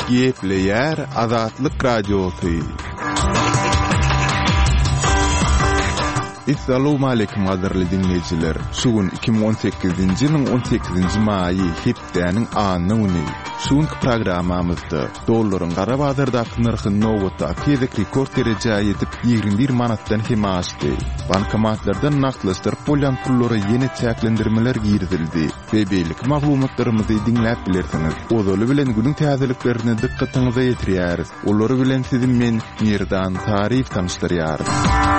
Gepleyer Azatlyk Radiosu. Assalamu alaykum aziz dinleyijiler. Şugun 2018-nji ýylyň 18-nji maýy hepdeniň anyny. Şuň programmamyzda dollaryň gara bazardaky narhy nowatda kezek rekord derejäge ýetip 21 manatdan hem aşdy. Bankomatlardan naklaşdyryp bolan pullary ýene çäklendirmeler girdildi. Beýlik maglumatlarymyzy dinläp bilersiňiz. Ozaly bilen günüň täzeliklerini dikkatiňize ýetirýäris. Olary bilen sizin men Mirdan Tarif tanıştyrýarys.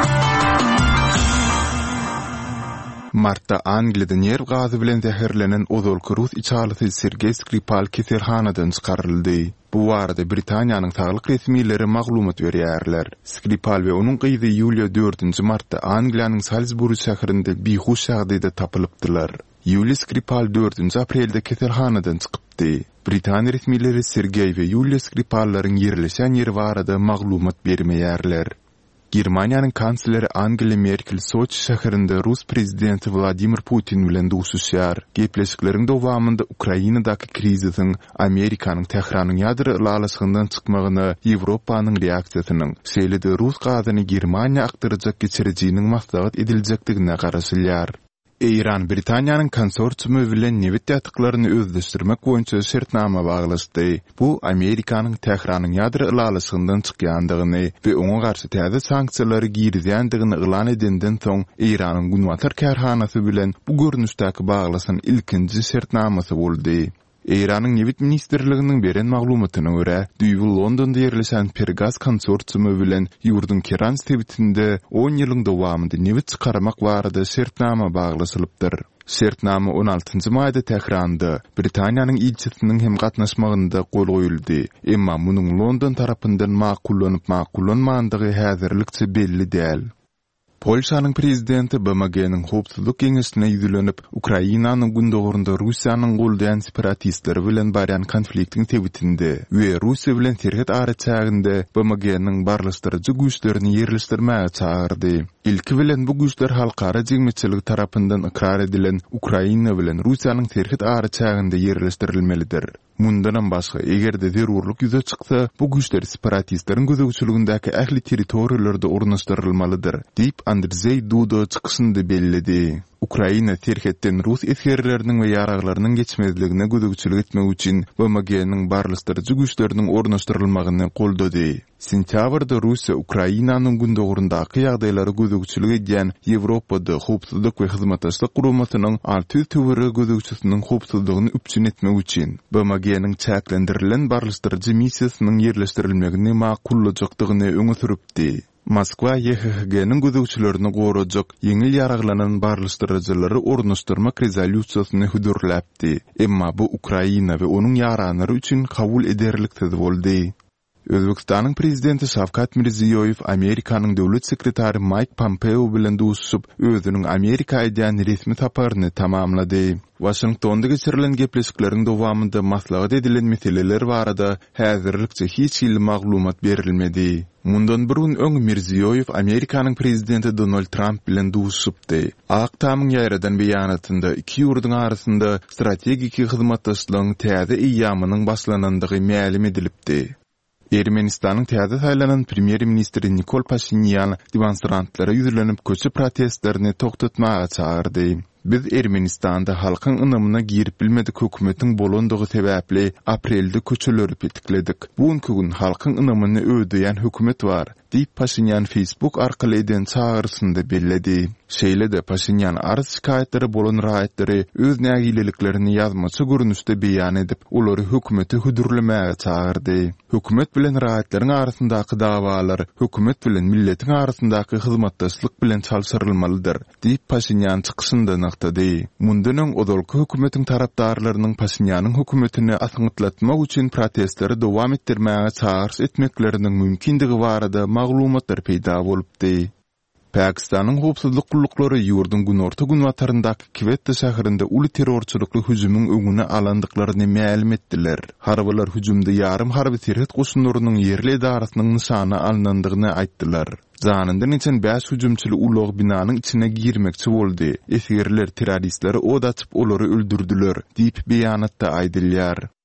Martda Angliýada nerw gazy bilen zäherlenen ozalky Rus içalysy Sergey Skripal keserhanadan çykaryldy. Bu barada Britaniýanyň saglyk resmiýetleri maglumat berýärler. Skripal we onuň gyzy Ýulia 4-nji martda Angliýanyň Salisbury şäherinde bihuş şagdaýda tapylypdylar. Ýulia Skripal 4-nji aprelde keserhanadan çykypdy. Britaniýa resmiýetleri Sergey we Ýulia Skripallaryň ýerleşen ýeri barada maglumat bermeýärler. Germaniýanyň kansleri Angela Merkel Soç şäherinde Rus prezidenti Vladimir Putin bilen duşuşýar. Gepleşikleriň dowamında Ukrainadaky kriziň, Amerikanyň Tehranyň ýadry ýalaşygyndan çykmagyny, Ýewropanyň reaksiýasynyň, şeýle-de Rus gazyny Germaniýa aktarjak geçirjiginiň maslahat ediljakdygyna garaşylýar. İran Britaniýanyň konsorsiumy bilen newit ýatyklaryny özleşdirmek boýunça şertnama baglaşdy. Bu Amerikanyň Tehranyň ýadry ýalaşygyndan çykýandygyny we oňa garşy täze sanksiýalary girýändigini elan edenden soň Iranyň Gunwatar kärhanasy bilen bu görnüşdäki baglaşan ilkinji şertnamasy boldy. Iranyň newit ministrliginiň beren maglumatyna görä, düýbi Londonda ýerleşen Pergas konsorsiumy bilen ýurdun Keran stebitinde 10 ýylyň dowamında newit çykarmak barada şertnama baglaşylypdyr. Şertnama 16-njy maýda Tehranda Britaniýanyň ilçisiniň hem gatnaşmagynda gol goýuldy. Emma munyň London tarapyndan makullanmandygy häzirlikçe belli däl. Polşanyň prezidenti BMG-niň howpsuzlyk geňeşine ýüzlenip, Ukrainanyň gündogrunda Russiýanyň goldaýan separatistleri bilen barýan konfliktiň tebitinde we Russiýa bilen terhet araçagynda BMG-niň barlaşdyrjy güýçlerini ýerleşdirmäge çagyrdy. Ilki bilen bu güýçler halkara jemgyýetçilik tarapyndan ikrar edilen Ukraina bilen Russiýanyň terhet araçagynda ýerleşdirilmelidir. Mundan başga, egerde zerurlyk ýüze çyksa, bu güýçler separatistleriň gözegçiligindäki ähli territoriýalarda ornaşdyrylmalydyr, diýip Andrzej Duda çykyşynda bellidi. Ukraina terhetden Rus eskerleriniň we ýaraglarynyň geçmezligine gözegçilik etmek üçin BMG-niň barlaşdyrjy güýçleriniň ornaşdyrylmagyny goldady. Sentýabrda Russiýa Ukrainanyň gündogrundaky ýagdaýlary gözegçilik edýän Ýewropada howpsuzlyk we hyzmatdaşlyk guramatynyň 600 töweri gözegçisiniň howpsuzlygyny üpçün etmek üçin BMG-niň çäklendirilen barlaşdyrjy missiýasynyň ýerleşdirilmegini makullanjakdygyny öňe süripdi. Moskwa YHG-niň gözegçilerini gorajak ýeňil ýaraglanan barlaşdyrjylary ornaşdyrmak rezolýusiýasyny hüdürläpdi. Emma bu Ukraina we onuň ýaranlary üçin kabul ederliksiz boldy. Özbekistanyň prezidenti Şavkat Mirziýoýew Amerikanyň döwlet sekretary Mike Pompeo bilen duşup özüniň Amerika edýän resmi saparyny tamamlady. Washingtonda geçirilen gepleşikleriň dowamında maslahat edilen meseleler barada häzirlikçe hiç ýyly maglumat berilmedi. Mundan bir gün öň Mirziýoýew Amerikanyň prezidenti Donald Trump bilen duşupdy. Aktamyň ýaýradan beýanatynda iki ýurdun arasynda strategik hyzmatdaşlygyň täze eýamynyň başlanandygy ma'lum edilipdi. Ermenistanyň täze saýlanan premier ministri Nikol Pashinyan demonstrantlara ýüzlenip köçü protestlerini toktatmaga çagyrdy. Biz Ermenistanda halkyň ynamyna girip bilmedik hökümetiň bolandygy sebäpli aprelde köçeleri petikledik. Bugunky gün halkyň ynamyny öýdäýän hökümet bar, diýip Pashinyan Facebook arkaly eden çağrysynda belledi. Şeýle-de Pashinyan arz şikaýetleri bolan raýatları öz nägileliklerini ýazmaçy görnüşde beýan edip, olary hökümeti hüdürlemäge çagyrdy. Hökümet bilen raýatlaryň arasyndaky dawalar, hökümet bilen milletiň arasyndaky hyzmatdaşlyk bilen çalşyrylmalydyr, diýip Pashinyan çykyşynda naktady. Mundan ozalky hökümetiň tarapdarlarynyň Pashinyanyň hökümetini asyňytlatmak üçin protestleri dowam etdirmäge çağrış etmekleriniň mümkindigi barada maglumatlar peýda bolupdy. Pakistanyň howpsuzlyk gullukları ýurdun günorta Gunwataryndaky Quetta şäherinde uly terrorçylykly hüjümüň öňüne alandyklaryny ma'lum etdiler. Harbalar hüjümde ýarym harby terhet goşunlarynyň ýerli edarasynyň nyşany alnandygyny aýtdylar. Zanyndan içen 5 hüjümçili ulug binanyň içine girmekçi boldy. Esirler terroristleri od açyp olary öldürdüler, diýip beýanatda aýdylýar.